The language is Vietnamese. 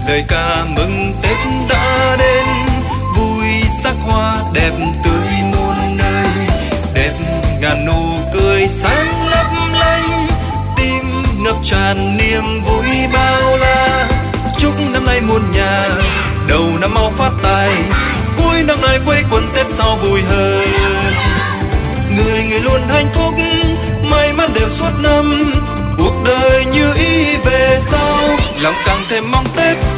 lời ca mừng Tết đã đến, vui sắc hoa đẹp tươi muôn nơi, đẹp ngàn nụ cười sáng lấp lánh, tim ngập tràn niềm vui bao la. Chúc năm nay muôn nhà đầu năm mau phát tài, cuối năm nay quây quần Tết sau vui hơn. Người người luôn hạnh phúc, may mắn đều suốt năm, cuộc đời như ý về sau, lòng càng thêm mong Tết